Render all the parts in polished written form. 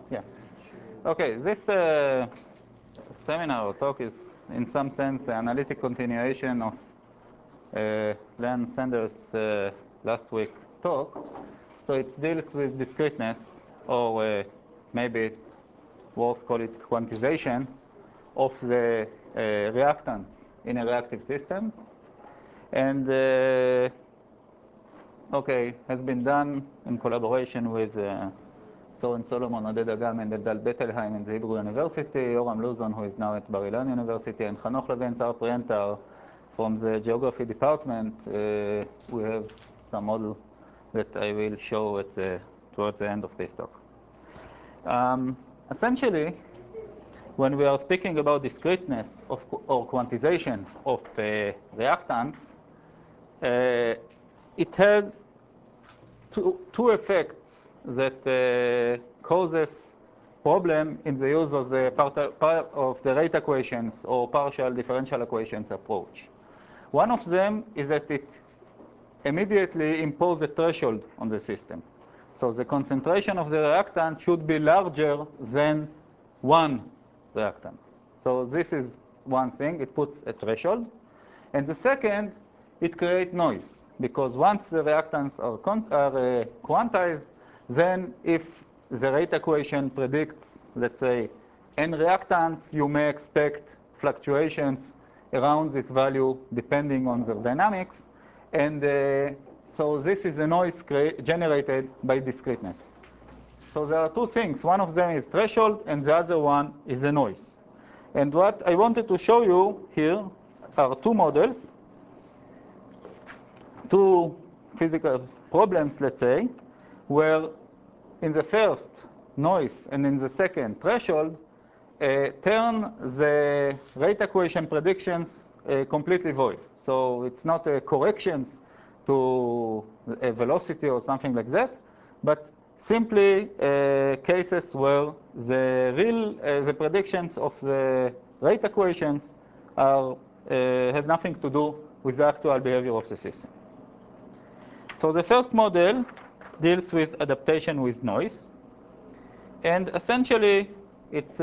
Yeah. Okay, this seminar or talk is in some sense an analytic continuation of Len Sanders' last week talk. So it deals with discreteness, or maybe worth call it quantization, of the reactants in a reactive system. And okay, has been done in collaboration with Soren Solomon, Oded Agam, and Eldad Bettelheim in the Hebrew University, Yoram Luzon, who is now at Bar Ilan University, and Hanoch Levin Sar Prientar from the Geography Department. We have some model that I will show towards the end of this talk. Essentially, when we are speaking about discreteness or quantization of reactants, it has two effects that causes problem in the use of the part of the rate equations or partial differential equations approach. One of them is that it immediately imposes a threshold on the system. So the concentration of the reactant should be larger than one reactant. So this is one thing, it puts a threshold. And the second, it creates noise, because once the reactants are quantized, then if the rate equation predicts, let's say, n reactants, you may expect fluctuations around this value depending on their dynamics. And so this is a noise generated by discreteness. So there are two things. One of them is threshold, and the other one is a noise. And what I wanted to show you here are two models, two physical problems, let's say, where in the first, noise, and in the second, threshold, turn the rate equation predictions completely void. So it's not corrections to a velocity or something like that, but simply cases where the predictions of the rate equations have nothing to do with the actual behavior of the system. So the first model deals with adaptation with noise. And essentially, it's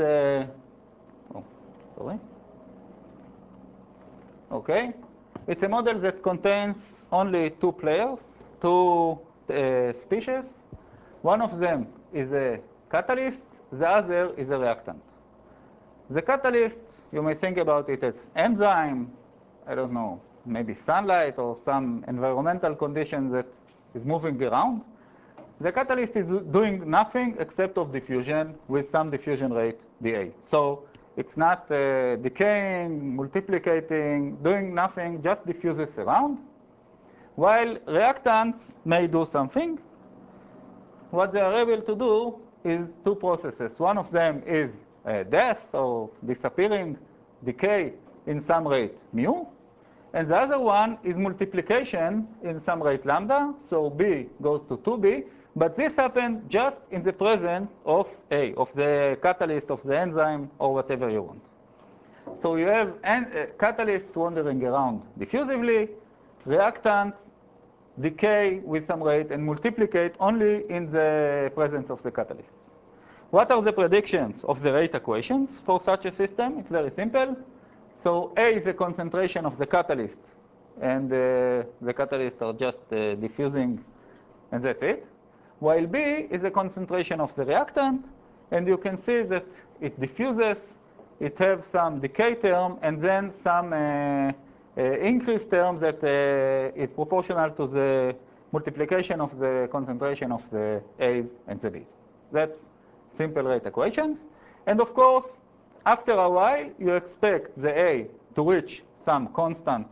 Okay. It's a model that contains only two players, two species. One of them is a catalyst, the other is a reactant. The catalyst, you may think about it as enzyme, I don't know, maybe sunlight or some environmental condition that is moving around. The catalyst is doing nothing except of diffusion with some diffusion rate dA. So it's not decaying, multiplicating, doing nothing, just diffuses around. While reactants may do something, what they are able to do is two processes. One of them is death or disappearing, decay in some rate mu. And the other one is multiplication in some rate lambda. So B goes to 2B. But this happens just in the presence of A, of the catalyst, of the enzyme, or whatever you want. So you have catalysts wandering around diffusively, reactants decay with some rate and multiplicate only in the presence of the catalyst. What are the predictions of the rate equations for such a system? It's very simple. So A is the concentration of the catalyst, and the catalysts are just diffusing, and that's it. While B is the concentration of the reactant, and you can see that it diffuses, it has some decay term, and then some increased term that is proportional to the multiplication of the concentration of the A's and the B's. That's simple rate equations. And of course, after a while, you expect the A to reach some constant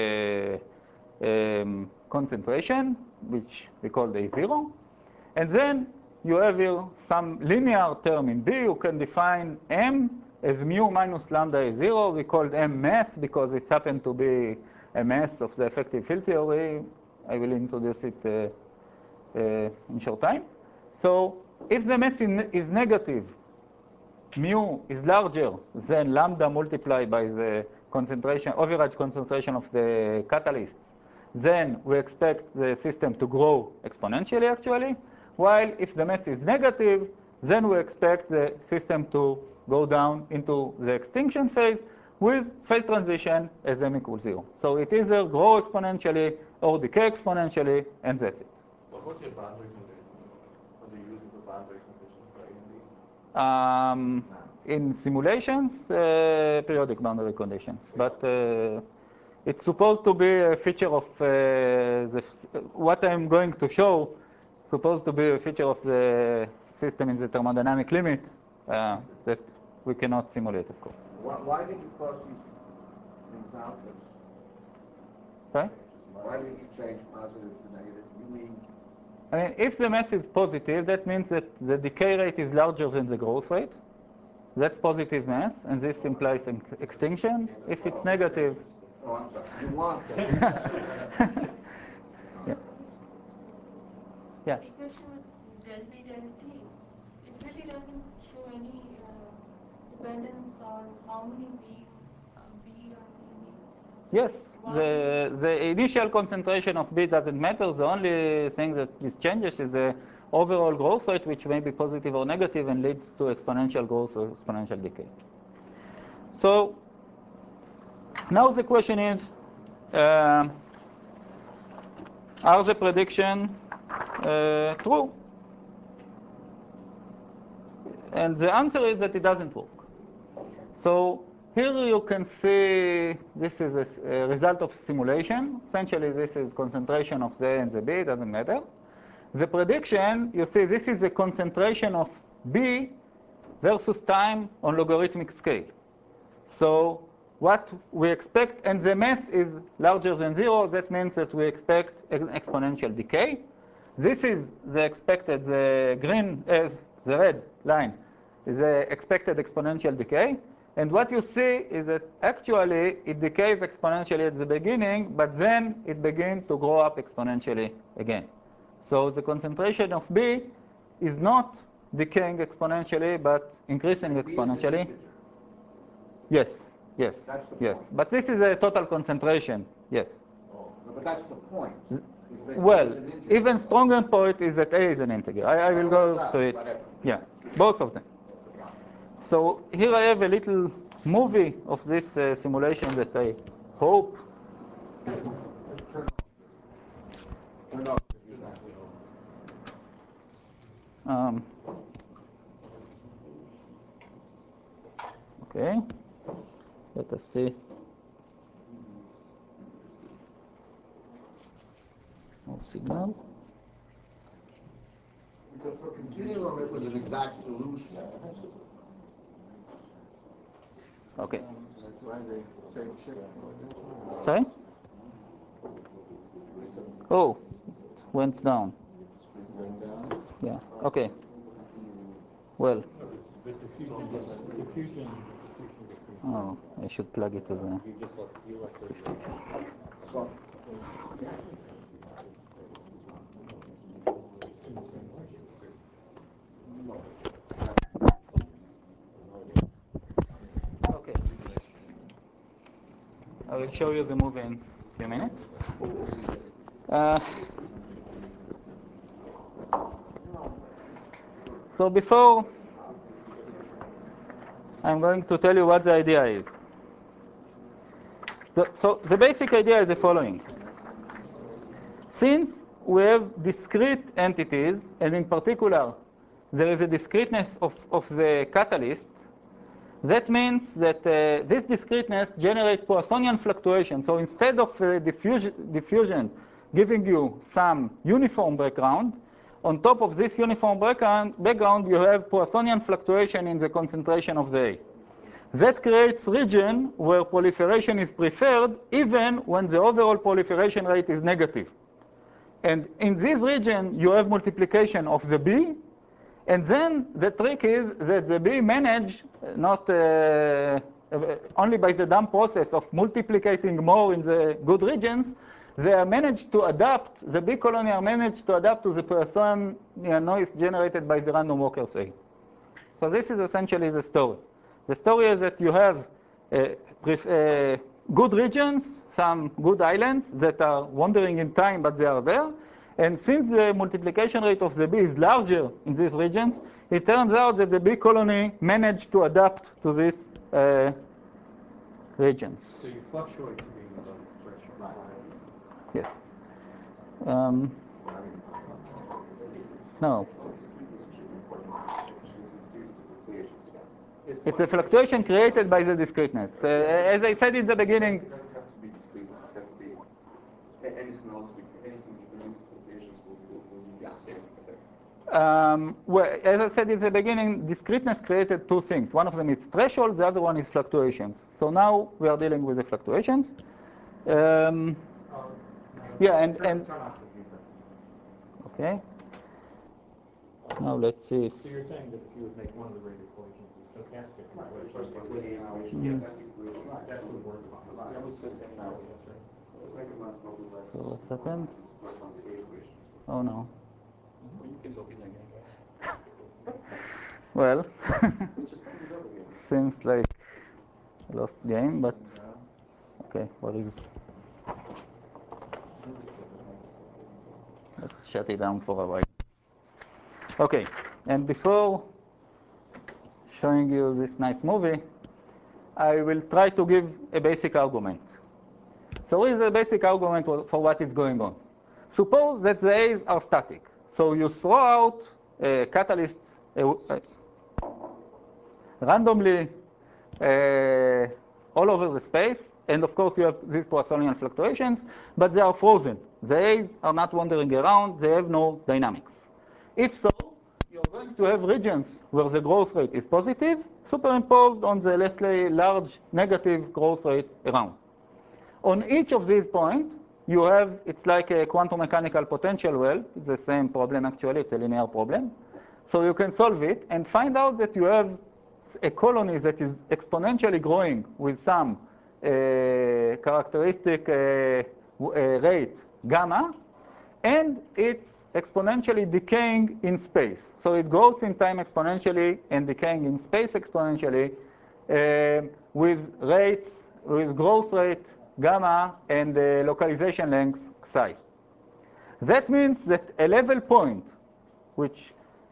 concentration, which we call the A0. And then you have here some linear term in B. You can define M as mu minus lambda A0. We called M mass because it happened to be a mass of the effective field theory. I will introduce it in short time. So if the mass is negative, mu is larger than lambda multiplied by the concentration, average concentration of the catalyst, then we expect the system to grow exponentially, actually. While if the mass is negative, then we expect the system to go down into the extinction phase with phase transition as m equals 0. So it either grow exponentially or decay exponentially, and that's it. But what's your boundary condition? What are you using for boundary conditions for A and B? In simulations, periodic boundary conditions. But it's supposed to be a feature of what I'm going to show, supposed to be a feature of the system in the thermodynamic limit that we cannot simulate, of course. Why did you cross these things out? Sorry? Why did you change positive to negative? You mean? I mean, if the mass is positive, that means that the decay rate is larger than the growth rate. That's positive mass, and this implies extinction. If it's negative... Oh, I'm sorry. You want that. Yeah. Yeah. The equation with del B del T, it really doesn't show any dependence on how many B are being. Yes, the initial concentration of B doesn't matter. The only thing that is changes is the overall growth rate, which may be positive or negative and leads to exponential growth or exponential decay. So now the question is, are the prediction true? And the answer is that it doesn't work. So here you can see this is a result of simulation. Essentially, this is concentration of the A and the B, it doesn't matter. The prediction, you see, this is the concentration of B versus time on logarithmic scale. So what we expect, and the mass is larger than 0, that means that we expect an exponential decay. This is the expected, the red line is the expected exponential decay. And what you see is that actually it decays exponentially at the beginning, but then it begins to grow up exponentially again. So the concentration of B is not decaying exponentially, but increasing exponentially. Yes, yes, yes. But this is a total concentration, yes. Oh, but that's the point. Well, even stronger point is that A is an integer. I will go to it. Yeah, both of them. So here I have a little movie of this simulation that I hope. Okay, let us see. No signal. Because for continuum, it was an exact solution. Okay. Sorry? Oh, it went down. Yeah, okay. Well. Oh, I should plug it to the electricity. Okay. I will show you the movie in a few minutes. So before I'm going to tell you what the idea is. So the basic idea is the following. Since we have discrete entities, and in particular, there is a discreteness of the catalyst, that means that this discreteness generates Poissonian fluctuation. So instead of diffusion giving you some uniform background, on top of this uniform background, you have Poissonian fluctuation in the concentration of the A. That creates region where proliferation is preferred even when the overall proliferation rate is negative. And in this region, you have multiplication of the B. And then the trick is that the B manage, not only by the dumb process of multiplicating more in the good regions, they are managed to adapt, the B colony are managed to adapt to the Poisson noise generated by the random walkers A. So this is essentially the story. The story is that you have good regions, some good islands that are wandering in time, but they are there. And since the multiplication rate of the bee is larger in these regions, it turns out that the bee colony managed to adapt to these regions. So you fluctuate being above the threshold. Yes. No. It's a fluctuation created by the discreteness. As I said in the beginning, It doesn't have to be discrete. It has to be anything else. Anything you can use fluctuations will be the same effect. well, as I said in the beginning, discreteness created two things. One of them is threshold, the other one is fluctuations. So now we are dealing with the fluctuations. Yeah, and Turn off the feedback. okay. Now let's see if So you're saying that if you would make one of the rate equations a stochastic First, equation, linear equation, Mhm. stochastic equation. that would work fine. I would say that now. The second one's probably less. So what's happened? First one's the A equation. Oh no. You can log in again. Well, Just put it up again. seems like a lost game, but okay, what is? Let's shut it down for a while. Okay, and before showing you this nice movie, I will try to give a basic argument. So here is a basic argument for what is going on. Suppose that the A's are static. So you throw out catalysts randomly all over the space, and of course you have these Poissonian fluctuations, but they are frozen. The A's are not wandering around, they have no dynamics. If so, you're going to have regions where the growth rate is positive, superimposed on the, let's say, large negative growth rate around. On each of these points, you have, it's like a quantum mechanical potential well. It's the same problem, actually. It's a linear problem. So you can solve it and find out that you have a colony that is exponentially growing with some characteristic rate, gamma, and it's exponentially decaying in space. So it grows in time exponentially and decaying in space exponentially with rates, with growth rate, gamma, and localization length, psi. That means that a level point, which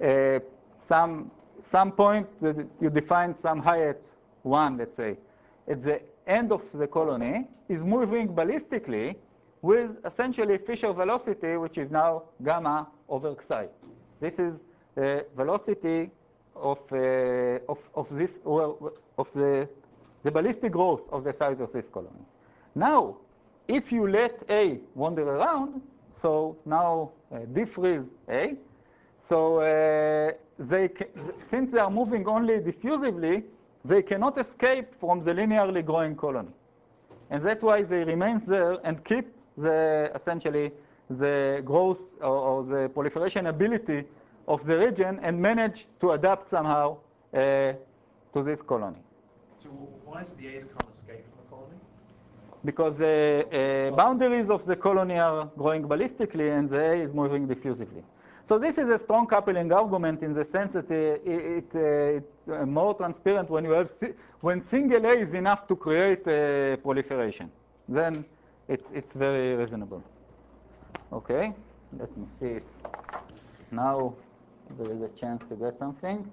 some point that you define some height 1, let's say, at the end of the colony is moving ballistically with essentially Fisher velocity, which is now gamma over psi. This is the velocity of this, of the ballistic growth of the size of this colony. Now, if you let A wander around, so now defreeze A, so since they are moving only diffusively, they cannot escape from the linearly growing colony. And that's why they remain there and keep essentially the growth or the proliferation ability of the region and manage to adapt somehow to this colony. So why is the A's can't escape from the colony? Because the boundaries of the colony are growing ballistically and the A is moving diffusively. So this is a strong coupling argument in the sense that it's more transparent when you have when single A is enough to create proliferation. Then it's very reasonable. Okay, let me see if now there is a chance to get something.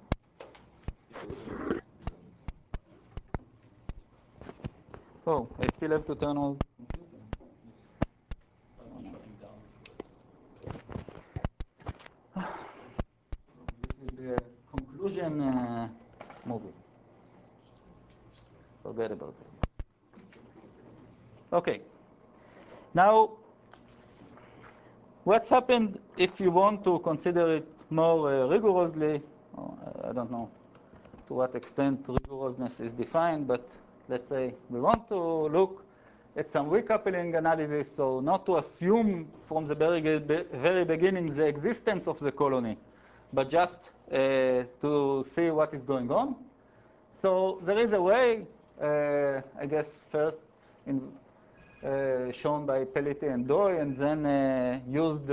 Oh, I still have to turn on. This is the conclusion movie. Forget about it. Okay. Now, what's happened if you want to consider it more rigorously? I don't know to what extent rigorousness is defined, but let's say we want to look at some recoupling analysis, so not to assume from the very beginning the existence of the colony, but just to see what is going on. So there is a way, I guess, first shown by Pelletier and Doi, and then used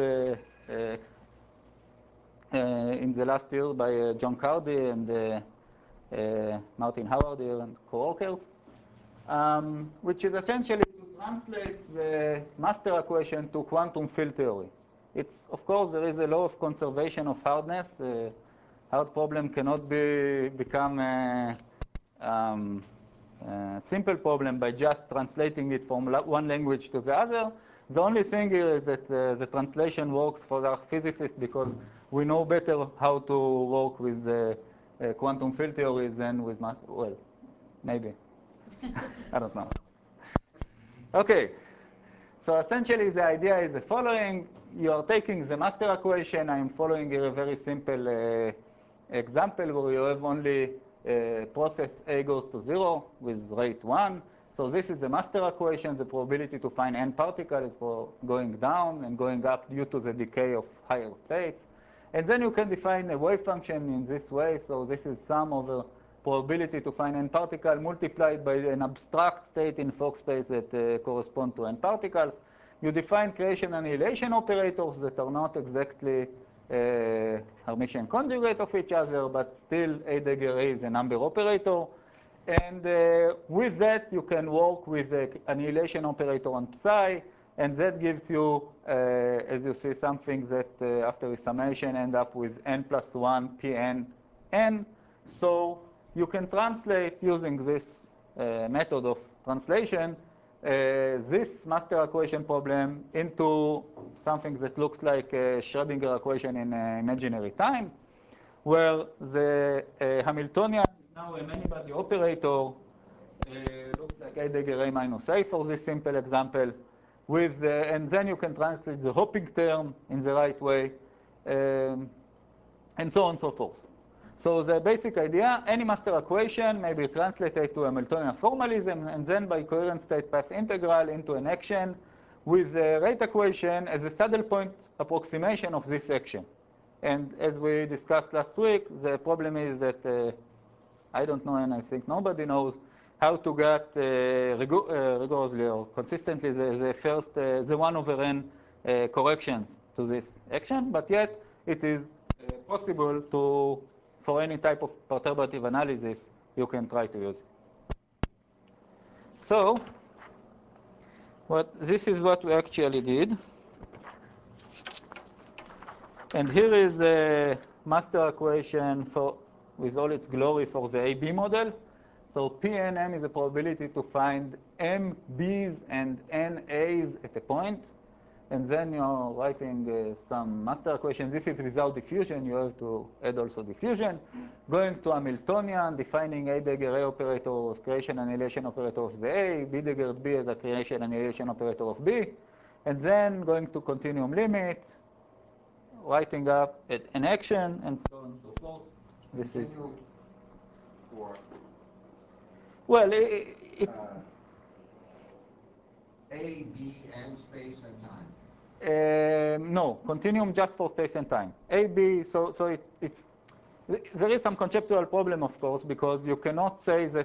in the last year by John Cardy and Martin Howard here and co-workers, which is essentially to translate the master equation to quantum field theory. Of course, there is a law of conservation of hardness. Hard problem cannot become a simple problem by just translating it from one language to the other. The only thing here is that the translation works for our physicists because we know better how to work with quantum field theories than with math. Well, maybe. I don't know. Okay. So essentially, the idea is the following. You are taking the master equation. I'm following here a very simple example where you have only process A goes to 0 with rate 1. So this is the master equation. The probability to find n particles for going down and going up due to the decay of higher states. And then you can define a wave function in this way. So this is sum over probability to find n particle multiplied by an abstract state in Fock space that correspond to n particles. You define creation annihilation operators that are not exactly Hermitian conjugate of each other, but still Heidegger is a number operator. And with that, you can work with the annihilation operator on psi, and that gives you, as you see, something that after a summation end up with n plus 1 Pn n. So you can translate using this method of translation this master equation problem into something that looks like a Schrödinger equation in imaginary time, where the Hamiltonian is now a many-body operator, looks like Heidegger A minus A for this simple example, and then you can translate the hopping term in the right way, and so on and so forth. So the basic idea, any master equation may be translated to Hamiltonian formalism, and then by coherent state path integral into an action with the rate equation as a saddle point approximation of this action. And as we discussed last week, the problem is that I don't know, and I think nobody knows, how to get rigorously or consistently the first, the 1 over n corrections to this action, but yet it is possible to, for any type of perturbative analysis, you can try to use it. So this is what we actually did. And here is the master equation with all its glory for the AB model. So Pnm is the probability to find m b's and n a's at a point. And then you're writing some master equation. This is without diffusion. You have to add also diffusion. Going to Hamiltonian, defining Heidegger A operator of creation annihilation operator of the A, Heidegger B as a creation annihilation operator of B. And then going to continuum limit, writing up an action, and so on and so forth. This is for well, A, B, and space and time. no, continuum just for space and time. A, B, so it's there is some conceptual problem, of course, because you cannot say that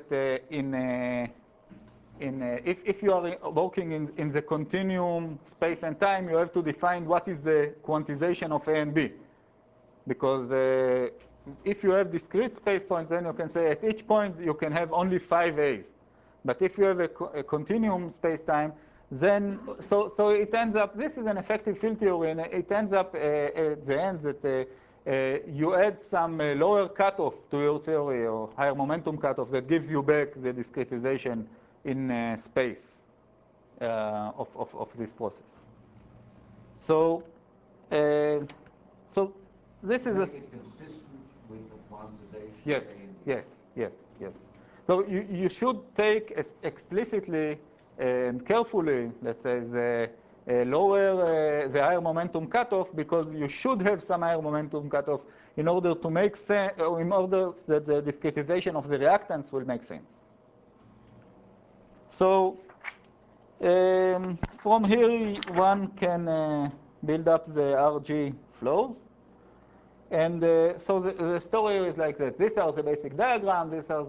if you are working in the continuum space and time, you have to define what is the quantization of A and B. Because if you have discrete space points, then you can say at each point you can have only 5 A's. But if you have a continuum space-time, then so it ends up, this is an effective field theory, and it ends up at the end that you add some lower cutoff to your theory or higher momentum cutoff that gives you back the discretization in space of this process. So this is Make it consistent with the quantization yes, of A and B. yes, yes, yes. So you should take explicitly and carefully, let's say, the the higher momentum cutoff, because you should have some higher momentum cutoff in order to make sense, or in order that the discretization of the reactants will make sense. So from here, one can build up the RG flows. And so the story is like that. These are the basic diagrams. These are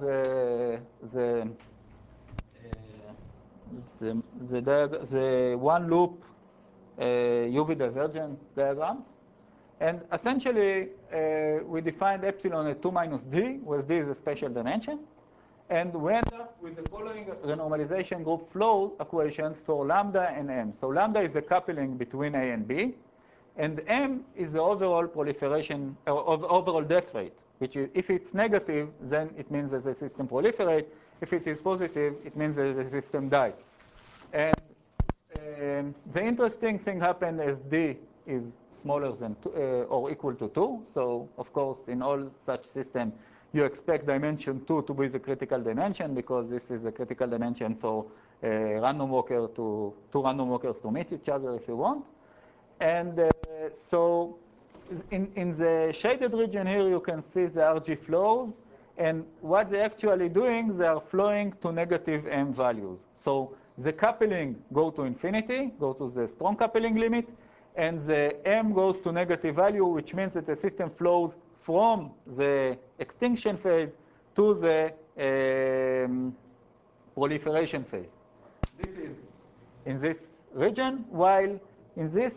the one loop UV divergent diagrams. And essentially, we defined epsilon at 2 minus d, where d is a spatial dimension. And we end up with the following renormalization group flow equations for lambda and m. So lambda is the coupling between A and B. And m is the overall proliferation, or overall death rate, which is, if it's negative, then it means that the system proliferates. If it is positive, it means that the system dies. And the interesting thing happened as d is smaller than or equal to 2. So, of course, in all such systems, you expect dimension 2 to be the critical dimension, because this is the critical dimension for random walker to two random walkers to meet each other if you want. And so in the shaded region here, you can see the RG flows. And what they're actually doing, they are flowing to negative m values. So the coupling go to infinity, go to the strong coupling limit, and the m goes to negative value, which means that the system flows from the extinction phase to the proliferation phase. This is in this region, while in this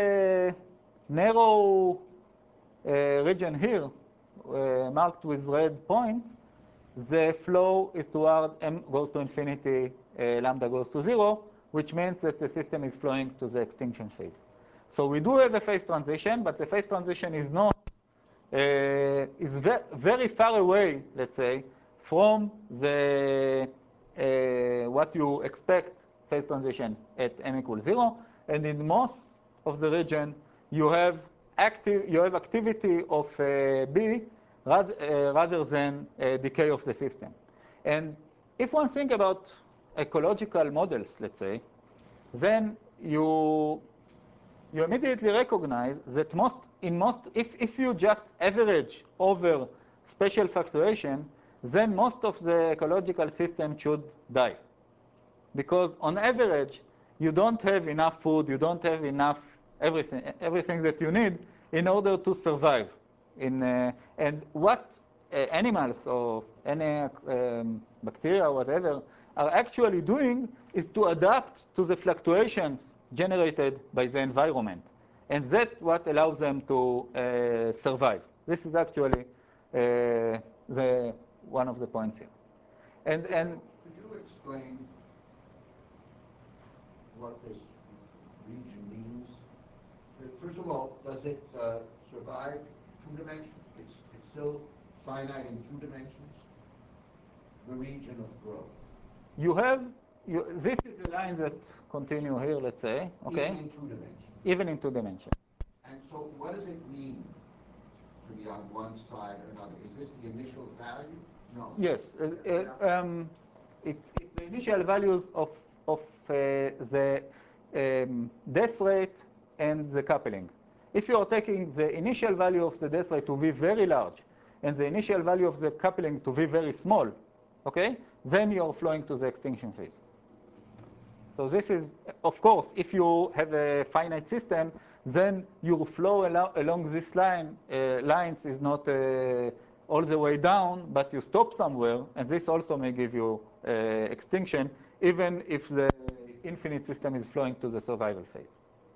narrow region here, marked with red points, the flow is toward m goes to infinity, lambda goes to 0, which means that the system is flowing to the extinction phase. So we do have a phase transition, but the phase transition is not is very far away, let's say, from the what you expect phase transition at m equals 0. And in most of the region, you have activity of B rather than decay of the system. And if one think about ecological models, let's say, then you immediately recognize that if you just average over spatial fluctuation, then most of the ecological system should die. Because on average, you don't have enough food, you don't have enough everything that you need in order to survive. And what animals or any bacteria or whatever are actually doing is to adapt to the fluctuations generated by the environment. And that's what allows them to survive. This is actually one of the points here. And could you explain what this region means? First of all, does it survive 2 dimensions? It's still finite in 2 dimensions? The region of growth. This is the line that continue here, let's say, okay? Even in 2 dimensions. Even in 2 dimensions. And so what does it mean to be on one side or another? Is this the initial value? No. Yes. It's the initial values of the death rate and the coupling. If you are taking the initial value of the death rate to be very large and the initial value of the coupling to be very small, okay, then you are flowing to the extinction phase. So this is, of course, if you have a finite system, then your flow along this lines is not all the way down, but you stop somewhere, and this also may give you extinction, even if the infinite system is flowing to the survival phase.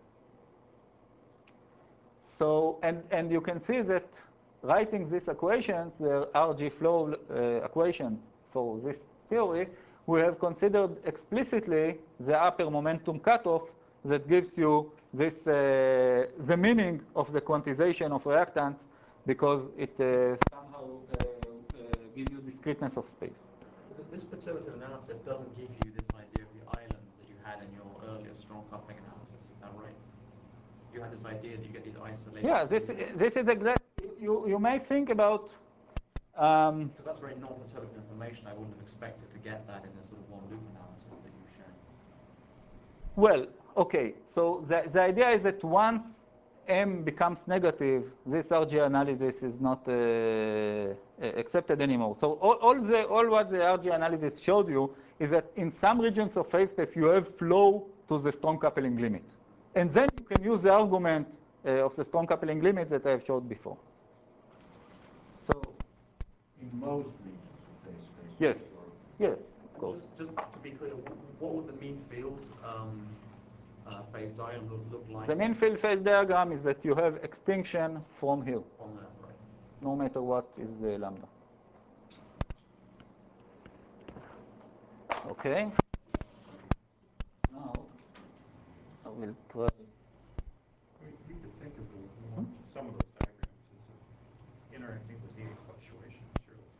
So, and you can see that writing these equations, the RG flow equation for this theory, we have considered explicitly the upper momentum cutoff that gives you this the meaning of the quantization of reactants, because it somehow gives you discreteness of space. This perturbative analysis doesn't give you this idea of the islands that you had in your earlier strong coupling analysis. Is that right? You had this idea that you get these isolated. Yeah, this is exactly. You may think about. Because that's very non-perturbative information. I wouldn't have expected to get that in the sort of one loop analysis that you've shown. Well, okay. So the idea is that once m becomes negative, this RG analysis is not accepted anymore. So all what the RG analysis showed you is that in some regions of phase space you have flow to the strong coupling limit, and then you can use the argument of the strong coupling limit that I have showed before. So. In most regions of phase space? Yes. Yes, of course. Just to be clear, what would the mean field phase diagram look like? The mean field phase diagram is that you have extinction from here. From there, right. No matter what is the lambda. Okay. Now I will try. You could think of some of those diagrams is interacting with data fluctuations, surely.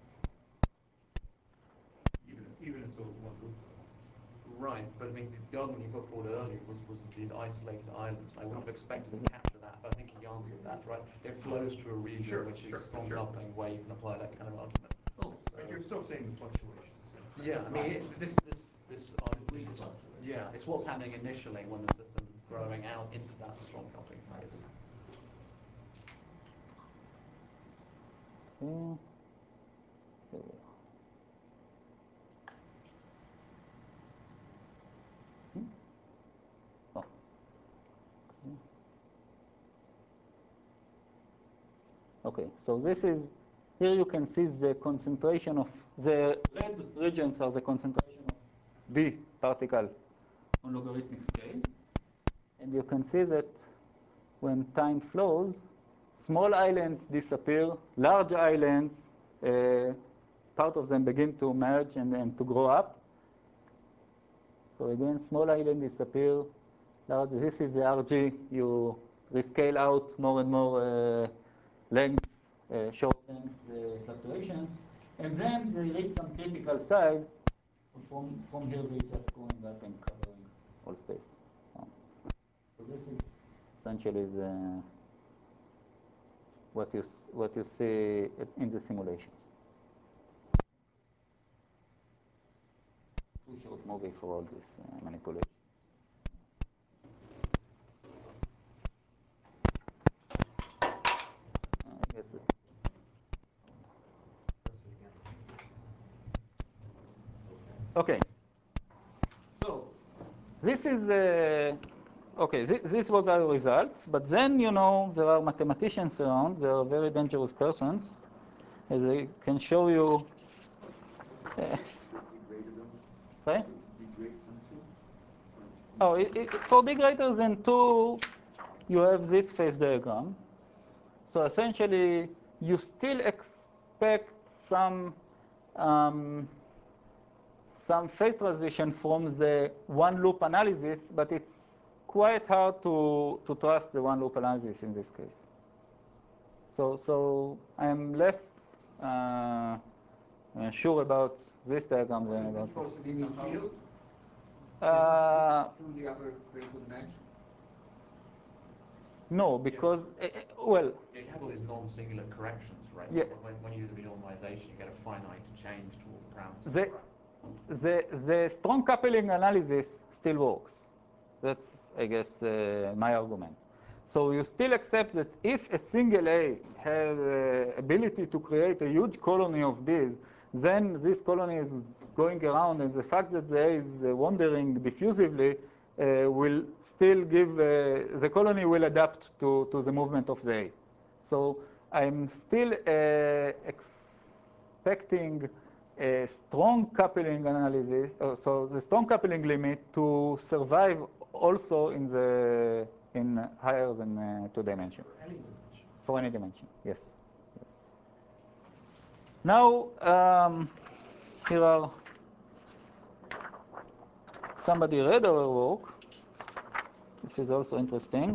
Even if those one loop. Right, but I mean, the argument you put forward earlier was these isolated islands. I wouldn't have expected to capture that, but I think he answered that, right? It flows through a region Sure, which is sure, strong sure. coupling where you can apply that kind of argument. Oh, but you're still seeing the fluctuations. Yeah, I mean, this argument is, yeah, it's what's happening initially when the system is growing out into that strong coupling phase. Oh. Okay, so this is, here you can see the concentration of, the red regions are the concentration of B particle on logarithmic scale. And you can see that when time flows, small islands disappear, large islands, part of them begin to merge and to grow up. So again, small island disappear, large, this is the RG, you rescale out more and more lengths, short length fluctuations, and then they reach some critical size. From here, they just going up and covering all space. So this is essentially what you see in the simulation. Too short movie for all this manipulation. I guess it. Okay. So this is okay. This was our results, but then there are mathematicians around. They are very dangerous persons, as I can show you. Sorry? Oh, for d greater than 2, you have this phase diagram. So essentially, you still expect some phase transition from the one-loop analysis, but it's quite hard to trust the one-loop analysis in this case. So I'm less sure about this diagram than about this. Supposed to be in field through the upper critical dimension. No, because well. You have all these non-singular corrections, right? Yeah. When you do the renormalization, you get a finite change to all the parameters. The strong coupling analysis still works. That's, I guess, my argument. So you still accept that if a single A has the ability to create a huge colony of Bs, then this colony is going around, and the fact that the A is wandering diffusively will still give, the colony will adapt to the movement of the A. So I'm still expecting a strong coupling analysis, so the strong coupling limit to survive also in higher than 2 dimension. For any dimension. For any dimension, yes. Now, here are, somebody read our work. This is also interesting.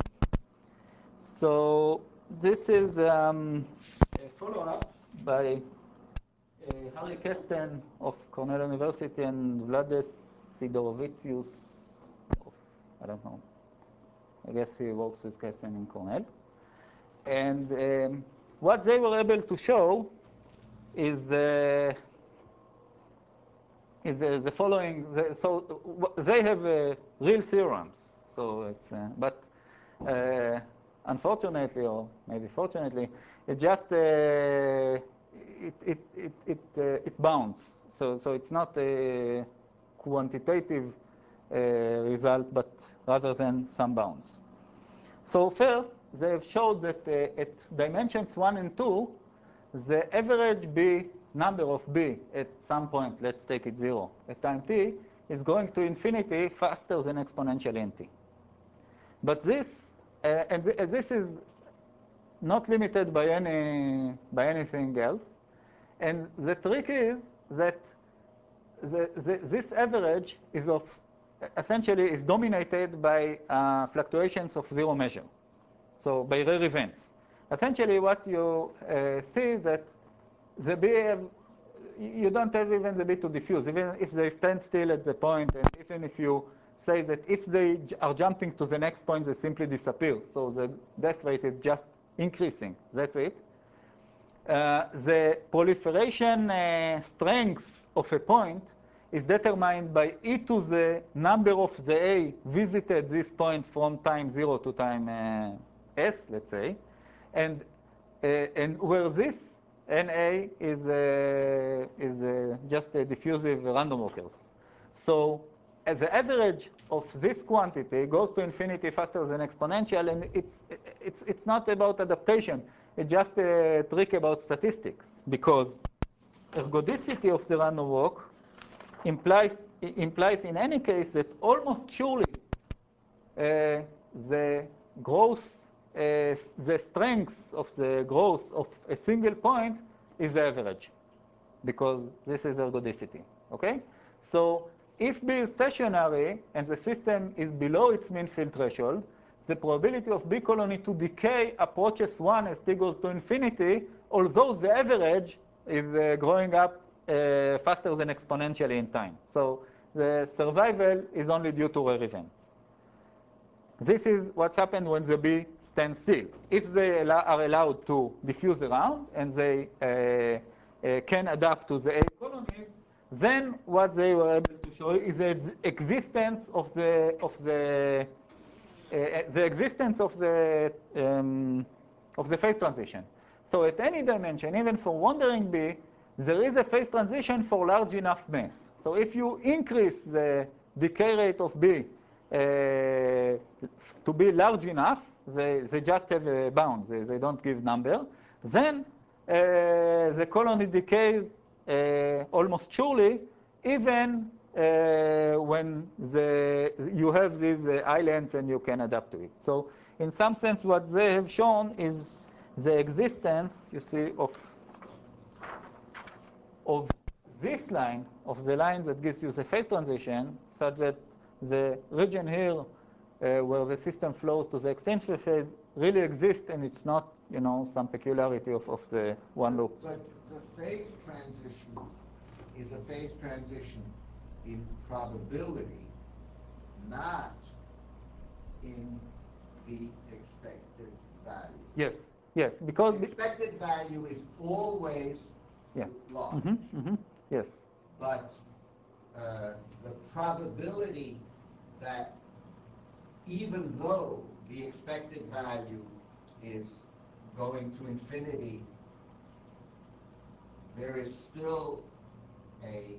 So this is a follow-up by Harry Kesten of Cornell University and Vlades Sidorovicius of, I don't know, I guess he works with Kesten in Cornell. And what they were able to show is the following. So they have real theorems. So it's, but unfortunately, or maybe fortunately, it just it bounds. So it's not a quantitative result, but rather than some bounds. So first, they have showed that at dimensions 1 and 2, the average B number of B at some point, let's take it 0, at time t, is going to infinity faster than exponential nt. But this, this is not limited by anything else. And the trick is that this average is essentially is dominated by fluctuations of 0 measure, so by rare events. essentially what you see is that the B you don't have even the B to diffuse, even if they stand still at the point, and even if you say that if they are jumping to the next point, they simply disappear. So the death rate is just increasing. That's it. The proliferation strength of a point is determined by e to the number of the A visited this point from time 0 to time s, let's say, and where this NA is just a diffusive random walkers. So the average of this quantity goes to infinity faster than exponential, and it's not about adaptation. It's just a trick about statistics, because ergodicity of the random walk implies in any case that almost surely the growth, the strength of the growth of a single point is the average, because this is ergodicity. Okay? So if B is stationary and the system is below its mean field threshold, the probability of B colony to decay approaches 1 as t goes to infinity, although the average is growing up faster than exponentially in time. So the survival is only due to rare events. This is what's happened when the B stands still. If they are allowed to diffuse around and they can adapt to the A colonies, then what they were able to show is the existence of the existence of the phase transition. So at any dimension, even for wandering B, there is a phase transition for large enough mass. So if you increase the decay rate of B to be large enough, they just have a bound. They don't give number. Then the colony decays almost surely, even when you have these islands and you can adapt to it. So in some sense, what they have shown is the existence, you see, of this line, of the line that gives you the phase transition, such that the region here where the system flows to the eccentric phase really exists, and it's not, you know, some peculiarity of the one loop. But the phase transition is a phase transition in probability, not in the expected value. Yes, yes, because The expected value is always large. Yes. But the probability that even though the expected value is going to infinity, there is still a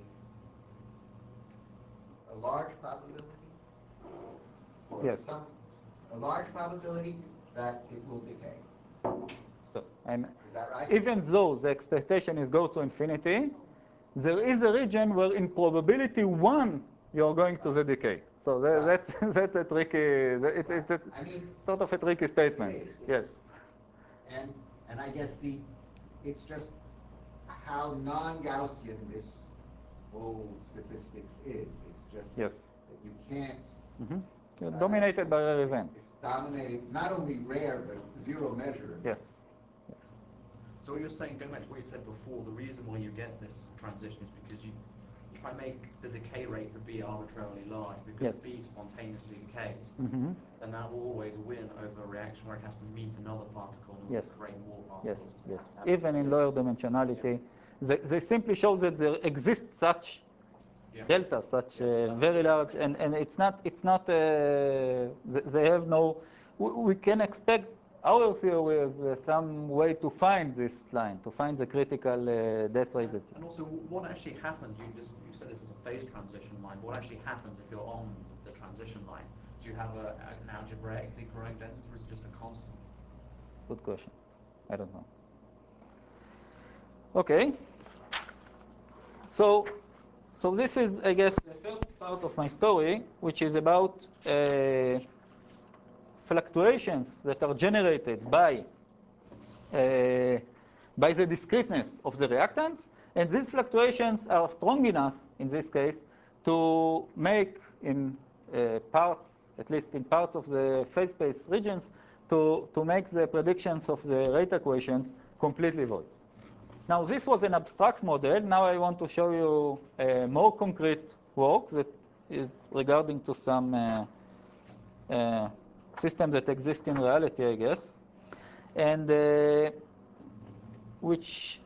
large probability, or Yes. a large probability that it will decay. So, and Is that right? even though the expectation is goes to infinity, there is a region where in probability 1 you're going to the decay. So that's a tricky, it's a sort of a tricky statement. Yes. And I guess it's just how non-Gaussian this whole statistics is. It's just Yes. that you can't. You're dominated by rare events. It's dominated, not only rare, but zero measure. Yes. So what you're saying, going back to what you said before, the reason why you get this transition is because if I make the decay rate for B arbitrarily large, because B spontaneously decays, then that will always win over a reaction where it has to meet another particle and will create more particles. Yes. Even in lower dimensionality, they simply show that there exists such delta, such very large, and it's not they have no. We can expect. Our theory is some way to find this line, to find the critical death rate. And also, what actually happens? You said this is a phase transition line. What actually happens if you're on the transition line? Do you have an algebraically correct density, or is it just a constant? Good question. I don't know. Okay. So this is, I guess, the first part of my story, which is about fluctuations that are generated by the discreteness of the reactants, and these fluctuations are strong enough, in this case, to make in parts, at least in parts of the phase space regions, to make the predictions of the rate equations completely void. Now, this was an abstract model. Now I want to show you a more concrete work that is regarding to some system that exists in reality, I guess, and which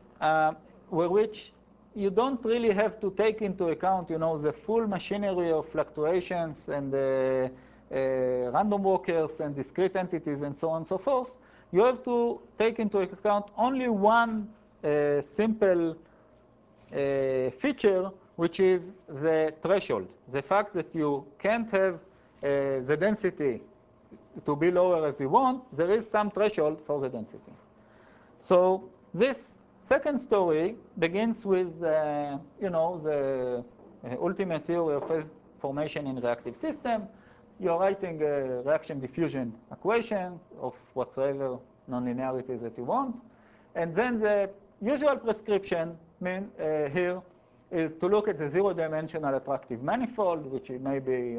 you don't really have to take into account, the full machinery of fluctuations and random walkers and discrete entities and so on and so forth. You have to take into account only one simple feature, which is the threshold. The fact that you can't have the density to be lower as you want, there is some threshold for the density. So this second story begins with, the ultimate theory of phase formation in reactive system. You're writing a reaction diffusion equation of whatsoever nonlinearities that you want. And then the usual prescription here is to look at the zero-dimensional attractive manifold, which may be,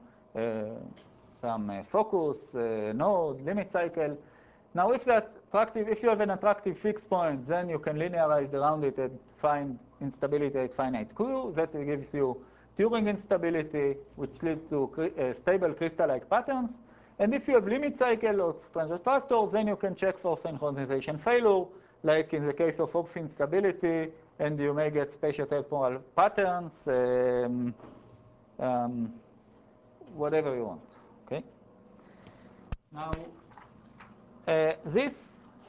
some focus, node, limit cycle. Now, if you have an attractive fixed point, then you can linearize around it and find instability at finite Q. That gives you Turing instability, which leads to stable crystal-like patterns. And if you have limit cycle or strange attractors, then you can check for synchronization failure, like in the case of Hopf instability, and you may get spatiotemporal patterns, whatever you want. Okay. Now, this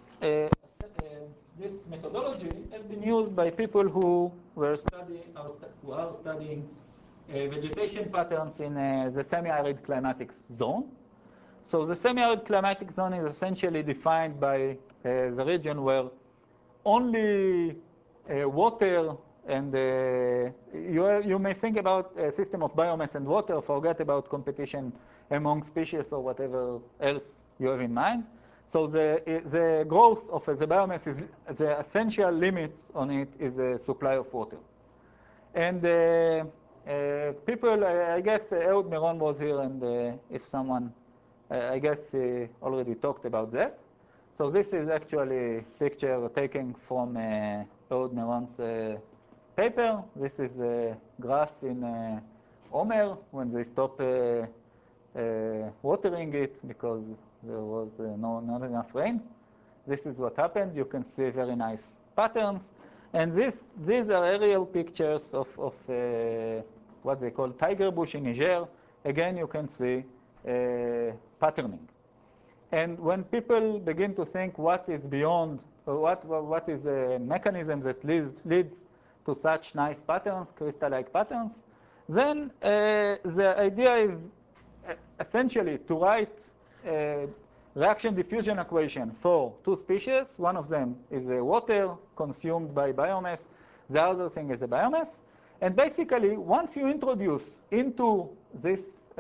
methodology has been used by people who are studying vegetation patterns in the semi-arid climatic zone. So the semi-arid climatic zone is essentially defined by the region where only water and you may think about a system of biomass and water, forget about competition among species or whatever else you have in mind. So the growth of the biomass is the essential limits on it is the supply of water. And people, I guess Ehud Miron was here, and if someone, I guess he already talked about that. So this is actually a picture taken from Ehud Miron's paper. This is grass in Omer when they stopped watering it because there was not enough rain. This is what happened. You can see very nice patterns. And these are aerial pictures of what they call tiger bush in Niger. Again, you can see patterning. And when people begin to think what is beyond, or what is a mechanism that leads to such nice patterns, crystal-like patterns, then the idea is essentially to write a reaction diffusion equation for two species. One of them is water consumed by biomass. The other thing is a biomass. And basically, once you introduce into these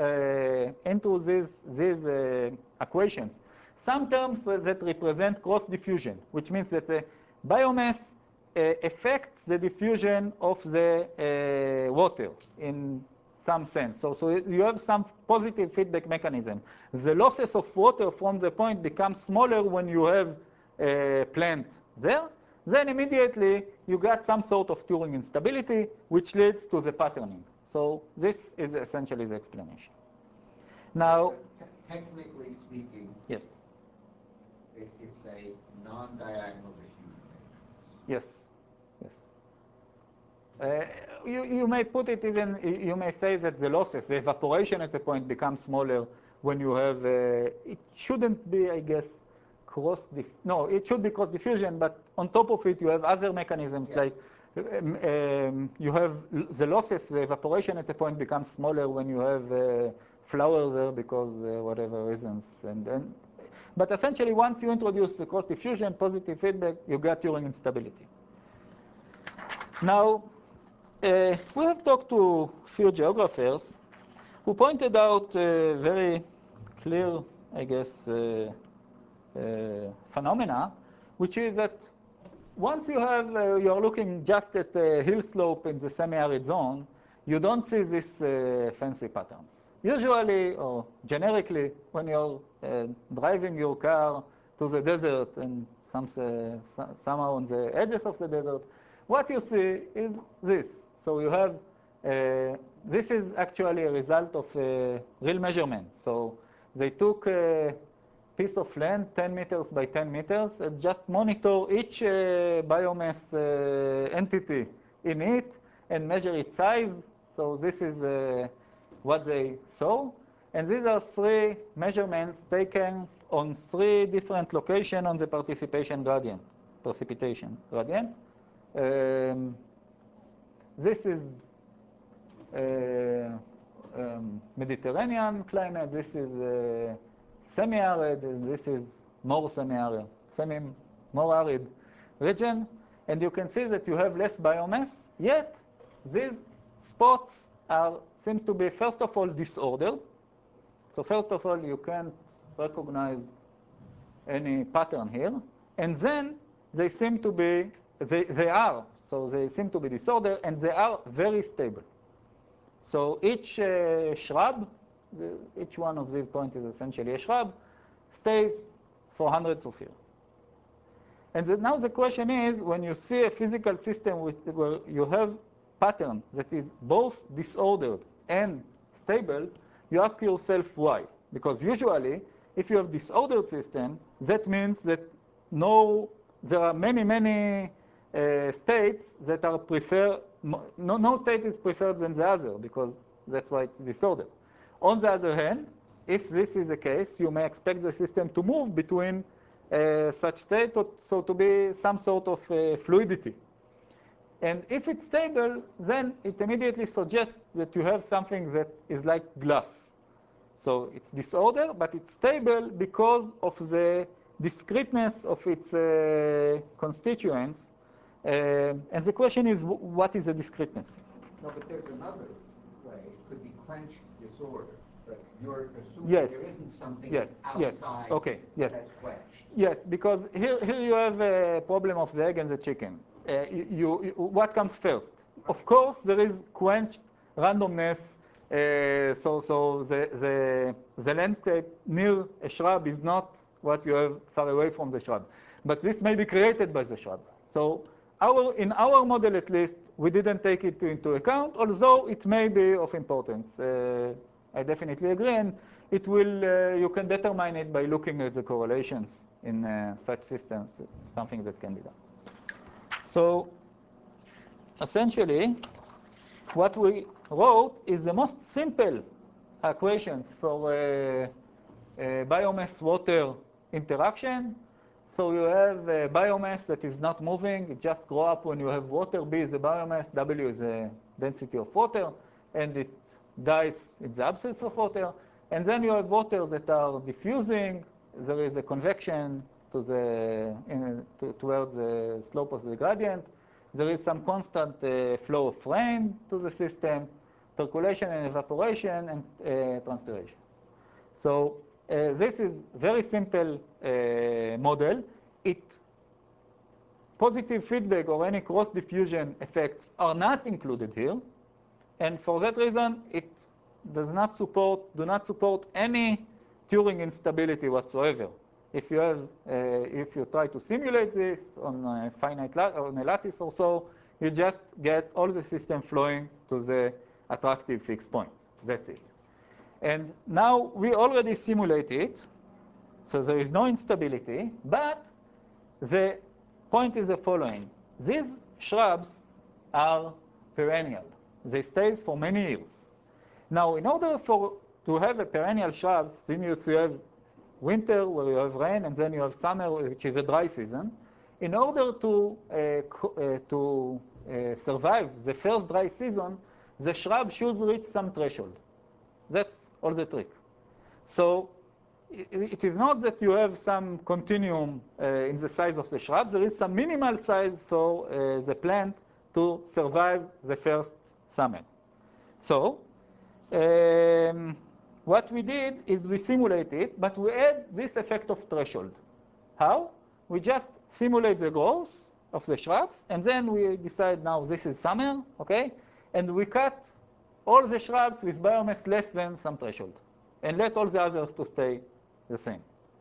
equations some terms that represent cross diffusion, which means that the biomass affects the diffusion of the water in some sense. So you have some positive feedback mechanism. The losses of water from the point become smaller when you have a plant there. Then immediately you get some sort of Turing instability, which leads to the patterning. So this is essentially the explanation. Now, technically speaking, yes. It's a non-diagonal diffusion matrix. Yes. Yes. You may put it even, you may say that the losses, the evaporation at a point becomes smaller when you have, it shouldn't be, I guess, no, it should be cross diffusion, but on top of it you have other mechanisms, yes. Like you have the losses, the evaporation at a point becomes smaller when you have flower there because whatever reasons. But essentially, once you introduce the cross diffusion, positive feedback, you get Turing instability. Now, we have talked to a few geographers who pointed out very clear, I guess, phenomena, which is that once you have, you're looking just at a hill slope in the semi-arid zone, you don't see these fancy patterns. usually or generically, when you're driving your car to the desert and somehow on the edges of the desert, what you see is this. So you have, this is actually a result of real measurement. So they took a piece of land, 10 meters by 10 meters, and just monitor each biomass entity in it and measure its size. So this is what they saw. And these are 3 measurements taken on 3 different locations on the precipitation gradient. This is Mediterranean climate. This is semi-arid, and this is more semi-arid, more arid region. And you can see that you have less biomass, yet these spots seems to be, first of all, disordered. So first of all, you can't recognize any pattern here. And then they seem to be, so they seem to be disordered, and they are very stable. So each shrub, each one of these points is essentially a shrub, stays for hundreds of years. And now the question is, when you see a physical system where you have pattern that is both disordered and stable, you ask yourself why. Because usually, if you have disordered system, that means that there are many states that are preferred. No state is preferred than the other, because that's why it's disordered. On the other hand, if this is the case, you may expect the system to move between such state, so to be some sort of fluidity. And if it's stable, then it immediately suggests that you have something that is like glass. So it's disordered, but it's stable because of the discreteness of its constituents. And the question is, what is the discreteness? No, but there's another way. It could be quenched disorder. But you're assuming Yes. there isn't something Yes. outside Okay. Yes. that's quenched. Yes, because here you have a problem of the egg and the chicken. What comes first? Of course, there is quenched randomness. So the landscape near a shrub is not what you have far away from the shrub. But this may be created by the shrub. So in our model, at least, we didn't take it into account, although it may be of importance. I definitely agree, and it will. You can determine it by looking at the correlations in such systems. Something that can be done. So essentially, what we wrote is the most simple equations for biomass-water interaction. So you have a biomass that is not moving. It just grows up when you have water. B is the biomass. W is the density of water. And it dies in the absence of water. And then you have water that are diffusing. There is a convection towards the slope of the gradient. There is some constant flow of rain to the system, percolation and evaporation, and transpiration. So this is very simple model. Positive feedback or any cross-diffusion effects are not included here. And for that reason, it do not support any Turing instability whatsoever. If you try to simulate this on a lattice or so, you just get all the system flowing to the attractive fixed point. That's it. And now we already simulate it, so there is no instability. But the point is the following: these shrubs are perennial. They stay for many years. Now, in order to have a perennial shrub, then you have winter where you have rain, and then you have summer, which is a dry season. In order to survive the first dry season, the shrub should reach some threshold. That's all the trick. So it is not that you have some continuum in the size of the shrub. There is some minimal size for the plant to survive the first summer. So what we did is we simulate it, but we add this effect of threshold. How? We just simulate the growth of the shrubs, and then we decide now this is summer, okay? And we cut all the shrubs with biomass less than some threshold, and let all the others to stay the same.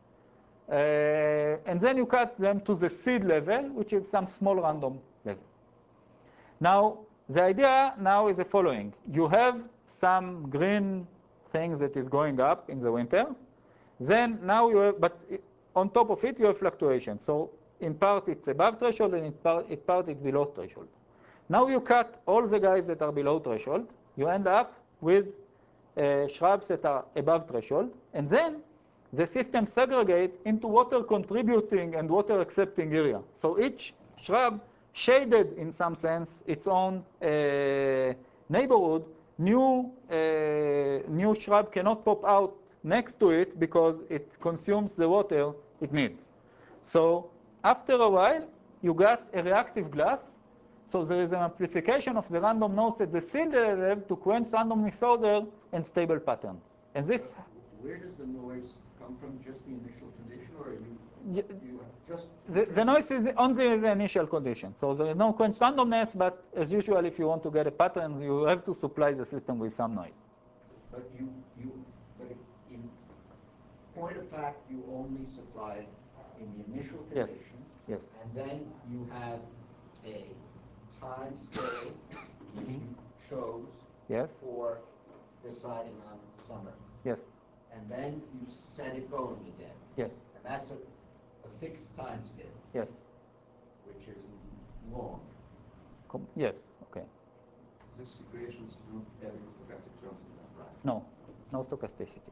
And then you cut them to the seed level, which is some small random level. Now, the idea now is the following. You have some green thing that is going up in the winter. Then now you have, but on top of it, you have fluctuation. So in part, it's above threshold, and in part it's below threshold. Now you cut all the guys that are below threshold. You end up with shrubs that are above threshold. And then the system segregates into water contributing and water accepting area. So each shrub shaded, in some sense, its own neighborhood. New shrub cannot pop out next to it because it consumes the water it needs. So after a while, you got a reactive glass. So there is an amplification of the random noise at the seed level to quench random disorder and stable patterns. And this. Where does the noise come from? Just the initial condition, or are you just? The noise is on the initial condition. So there is no quench randomness, but as usual, if you want to get a pattern, you have to supply the system with some noise. But but in point of fact, you only supply in the initial condition. Yes. And then you have a time scale which you chose for deciding on summer. Yes. And then you set it going again. Yes. And that's a fixed time scale. Yes. Which is long. Yes. Okay. This equation is not having stochastic terms in them. Right. No stochasticity.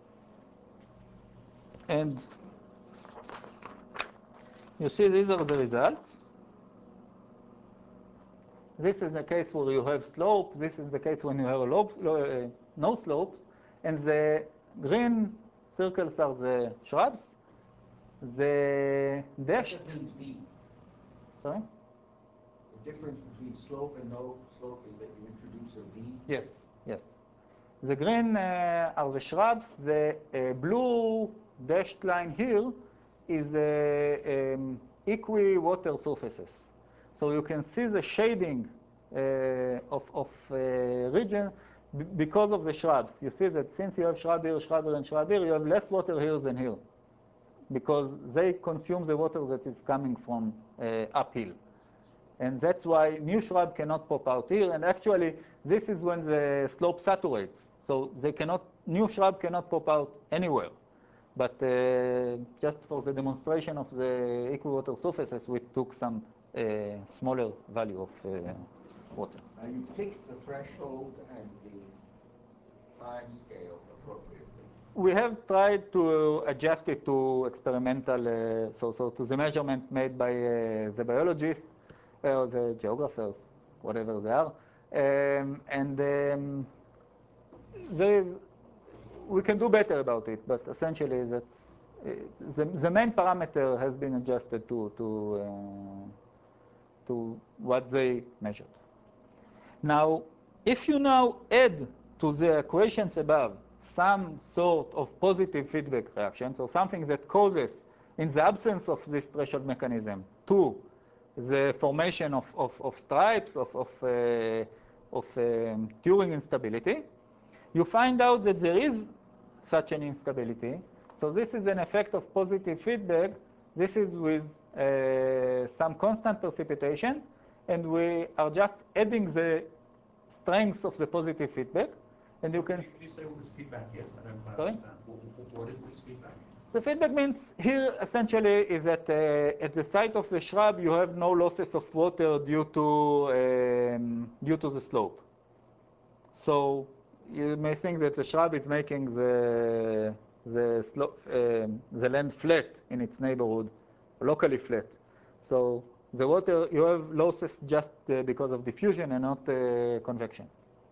And you see, these are the results. This is the case where you have slope. This is the case when you have no slopes. And the green circles are the shrubs. The dashed. That means V. Sorry? The difference between slope and no slope is that you introduce a V. Yes. The green are the shrubs. The blue dashed line here is equi-water surfaces. So you can see the shading of region because of the shrubs. You see that since you have shrub here, and shrub here, you have less water here than here, because they consume the water that is coming from uphill. And that's why new shrub cannot pop out here. And actually, this is when the slope saturates. So new shrub cannot pop out anywhere. But just for the demonstration of the equi-water surfaces, we took some smaller value of water. Now you picked the threshold and the time scale appropriately. We have tried to adjust it to experimental, so to the measurement made by the biologists or the geographers, whatever they are. We can do better about it, but essentially that's the main parameter has been adjusted to what they measured. Now, if you now add to the equations above some sort of positive feedback reaction, so something that causes, in the absence of this threshold mechanism, to the formation of stripes, of Turing instability, you find out that there is such an instability. So this is an effect of positive feedback. This is with some constant precipitation, and we are just adding the strength of the positive feedback. And you can you say what this feedback is? I don't quite Sorry? understand. What is this feedback? The feedback means here essentially is that at the site of the shrub you have no losses of water due to the slope. So you may think that the shrub is making the land flat in its neighborhood, locally flat. So the water, you have losses just because of diffusion and not convection.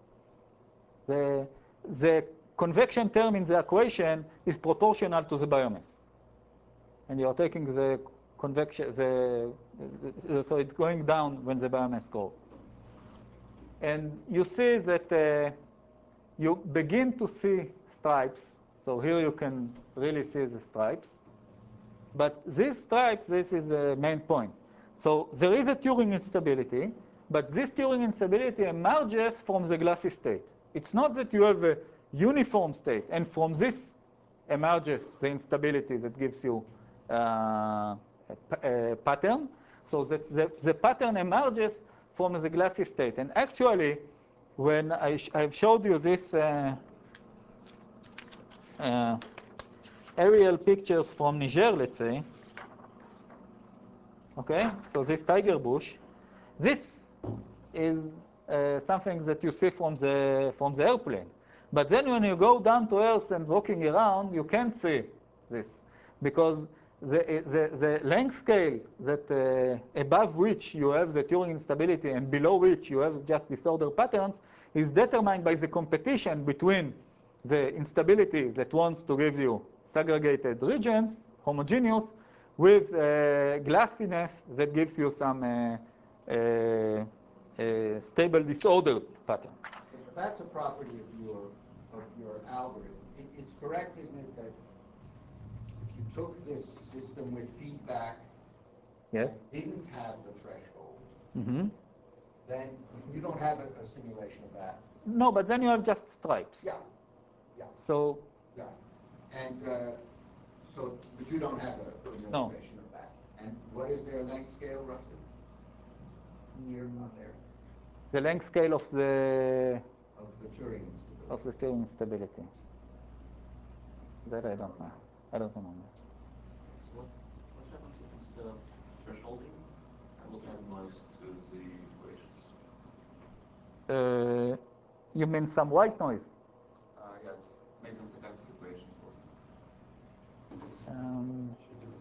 The convection term in the equation is proportional to the biomass. And you are taking the convection, so it's going down when the biomass grows. And you see that you begin to see stripes. So here you can really see the stripes. But these stripes, this is the main point. So there is a Turing instability, but this Turing instability emerges from the glassy state. It's not that you have a uniform state, and from this emerges the instability that gives you a pattern. So that the pattern emerges from the glassy state. And actually, when I've showed you this aerial pictures from Niger, let's say, okay, so this tiger bush, this is something that you see from the airplane. But then when you go down to Earth and walking around, you can't see this, because the length scale that above which you have the Turing instability and below which you have just disorder patterns is determined by the competition between the instability that wants to give you segregated regions, homogeneous, with glassiness that gives you some stable disordered pattern. But that's a property of your algorithm. It's correct, isn't it, that if you took this system with feedback Yes. and didn't have the threshold, Mm-hmm. then you don't have a simulation of that. No, but then you have just stripes. Yeah, yeah, So yeah. And but you don't have an No. illustration of that. And what is their length scale roughly? Here, not there, the length scale of the Turing instability. Turing instability. That I don't know. I don't remember. So what happens if instead of thresholding, I will add noise to the equations? You mean some white noise? Yeah, just make some stochastic equations for Um,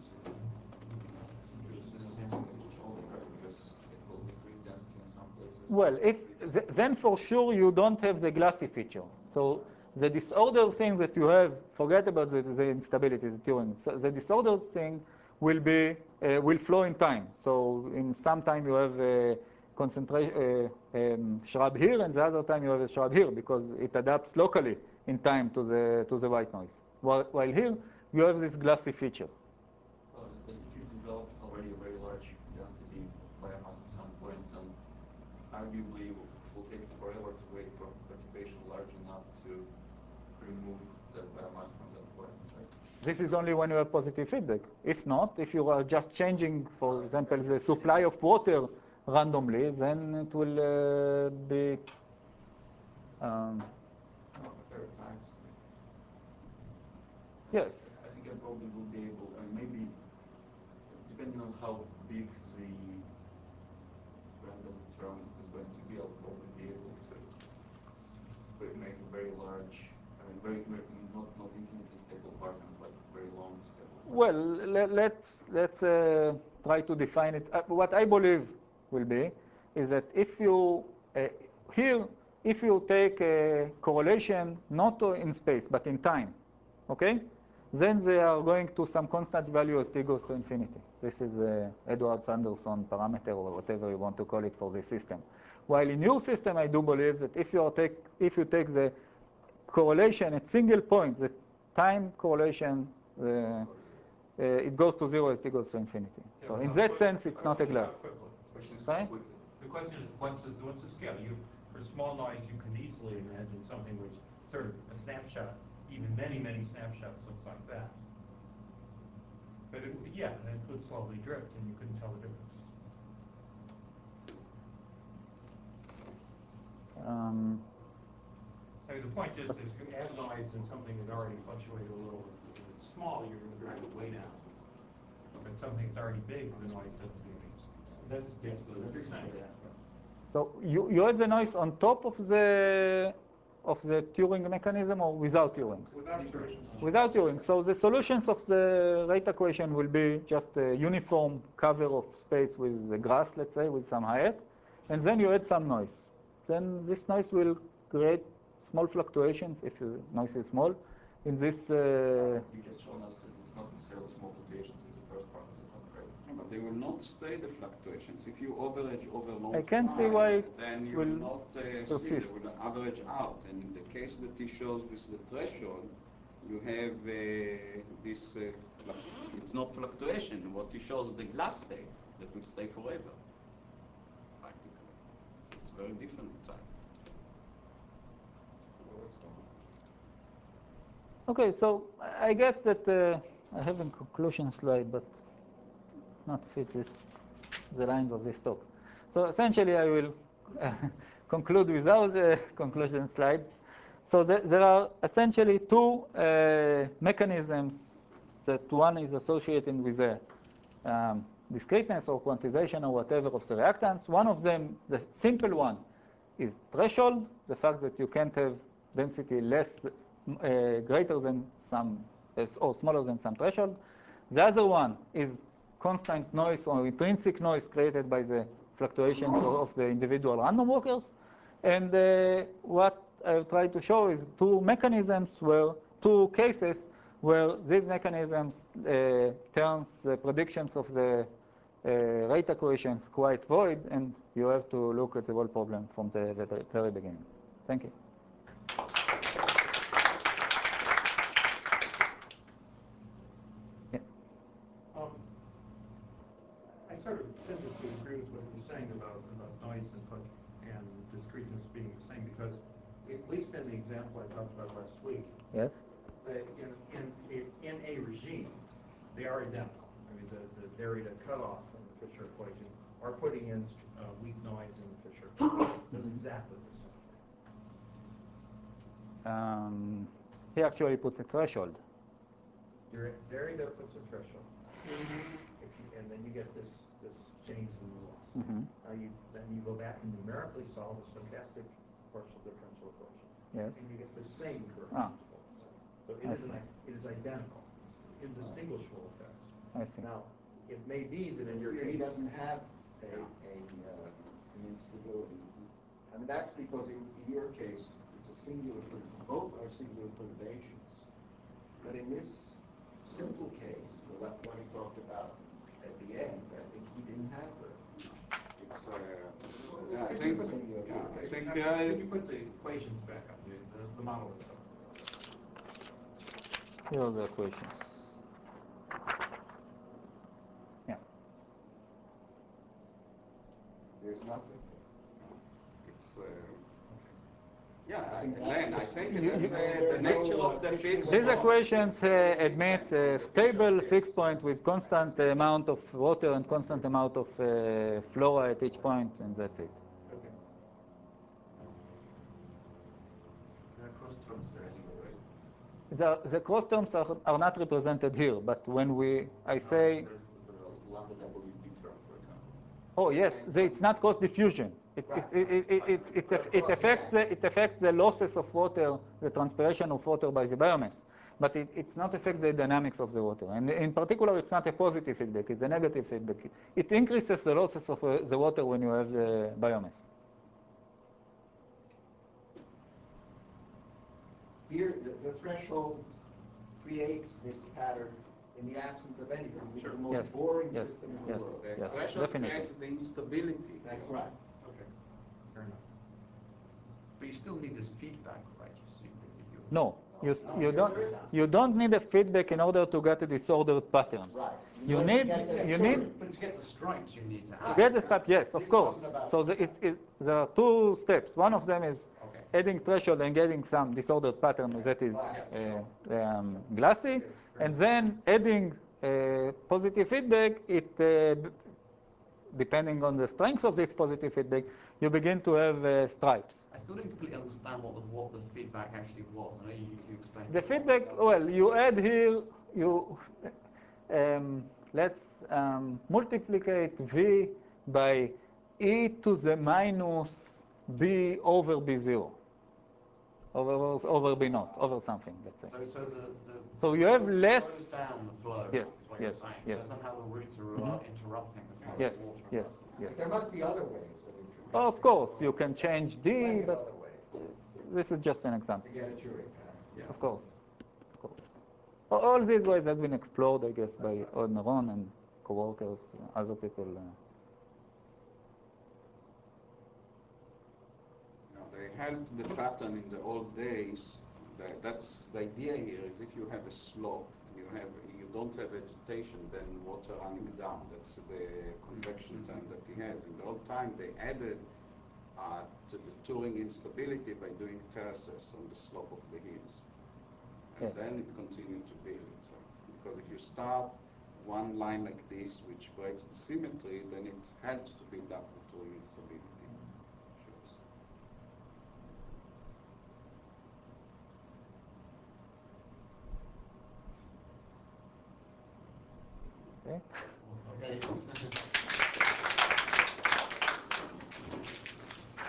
do the same thing with thresholding, right? Because it will increase density in some places. well, then for sure you don't have the glassy feature. So the disordered thing that you have, forget about the instability, the Turing. So the disordered thing will will flow in time. So in some time you have a concentration shrub here, and the other time you have a shrub here, because it adapts locally in time to the white noise. While here you have this glassy feature. Well, if you develop already a very large density biomass at some point, then arguably it will take forever to wait for perturbation large enough to remove the biomass from that point, right? This is only when you have positive feedback. If not, if you are just changing, for example, the supply of water randomly, then it will be. No, but there are times. Yes. I think I probably will be able, I mean, maybe depending on how big the random term is going to be, I'll probably be able to make a very large, I mean, not infinitely stable pattern, but very long stable pattern. Well, let's try to define it. What I believe will be is that if you if you take a correlation not in space but in time, okay, then they are going to some constant value as t goes to infinity. This is Edwards-Anderson parameter, or whatever you want to call it, for this system. While in your system, I do believe that if you take the correlation at single point, the time correlation, it goes to zero as t goes to infinity. So in that sense, it's not a glass. Right? The question is, what's the scale? For small noise, you can easily imagine something which sort of a snapshot, even many snapshots looks like that. But yeah, it could slowly drift, and you couldn't tell the difference. I mean, the point is, if you add noise in something that already fluctuated a little, if it's small, you're going to drive it way down. But something that's already big, the noise doesn't do anything. That's basically what you're saying. So you add the noise on top of the Turing mechanism, or without Turing? Without Turing. Without Turing. So the solutions of the rate equation will be just a uniform cover of space with the grass, let's say, with some height, and then you add some noise. Then this noise will create small fluctuations, if the noise is small, in this. You just shown us that it's not necessarily small fluctuations in the first part of the talk, right? But they will not stay the fluctuations. If you average over long I can't see time, why then you will will not see, they persist. will average out. And in the case that he shows with the threshold, you have this, it's not fluctuation. What he shows, the glass state, that will stay forever, practically. So it's very different type. Okay, so I guess that I have a conclusion slide, but it's not fit this, the lines of this talk. So essentially, I will conclude without the conclusion slide. So there are essentially two mechanisms that one is associated with the discreteness or quantization or whatever of the reactants. One of them, the simple one, is threshold, the fact that you can't have density less greater than some or smaller than some threshold. The other one is constant noise or intrinsic noise created by the fluctuations of the individual random walkers. And what I've tried to show is two cases where these mechanisms turns the predictions of the rate equations quite void, and you have to look at the whole problem from the very beginning. Thank you. Yeah. I sort of tend to agree with what you're saying about noise and discreteness being the same, because at least in the example I talked about last week, Yes. In a regime, they are identical. I mean, the Derrida cutoff in the Fisher equation are putting in weak noise in the Fisher equation. It's exactly the same. He actually puts a threshold. Derrida puts a threshold, and then you get this change in the loss. Then you go back and numerically solve a stochastic partial differential equation. Yes. And you get the same curve. So it is identical, indistinguishable effects. I see. Now, it may be that in your Here case, he doesn't have an instability. I mean, that's because in your case, it's a singular, both are singular perturbations. But in this simple case, the left one he talked about at the end, I think he didn't have the. It's, I think, can you put the equations back up, the model itself? Here are the equations. Yeah. There's nothing. It's again, I think it's the nature of the fixed. These equations admit a stable fixed point with constant amount of water and constant amount of flora at each point, and that's it. Okay. There are cross terms there anyway, right? The cross terms are not represented here, but when I say... There's the lambda WB term, for example. Oh yes, it's not cross diffusion. It affects the losses of water, the transpiration of water by the biomass, but it's not affect the dynamics of the water. And in particular, it's not a positive feedback; it's a negative feedback. It increases the losses of the water when you have the biomass. Here, the threshold creates this pattern in the absence of anything. It's the most boring system in the world. The threshold creates the instability. That's right. Okay. Fair enough. But you still need this feedback, right? No, you don't need a feedback in order to get a disordered pattern. Right. But to get the stripes, you need to have. Get the stripes, yes, of course. So there are two steps. One of them is adding threshold and getting some disordered pattern that is glassy, and then adding positive feedback. Depending on the strength of this positive feedback, you begin to have stripes. I still don't completely understand what the feedback actually was. I know you explained. The feedback, well, you add here, let's multiplicate V by e to the minus b over b0, over b naught, over something, let's say. So you have less. Slows down the flow. Yes, what yes, you're yes. So somehow the roots are interrupting the flow Yes, of water. yes, yes. There must be other ways of introducing. Oh, of course, you can change d, Plenty of but other ways this is just an example. to get a Turing pattern. Of course. All these ways have been explored, I guess, by Odd Neron and co-workers, other people. They helped the pattern in the old days. That's the idea here. Is if you have a slope, you don't have vegetation, then water running down. That's the convection time that he has. In the old time, they added to the Turing instability by doing terraces on the slope of the hills. and Yes. then it continues to build itself. Because if you start one line like this, which breaks the symmetry, then it helps to build up the true instability. Shows. Okay. Okay.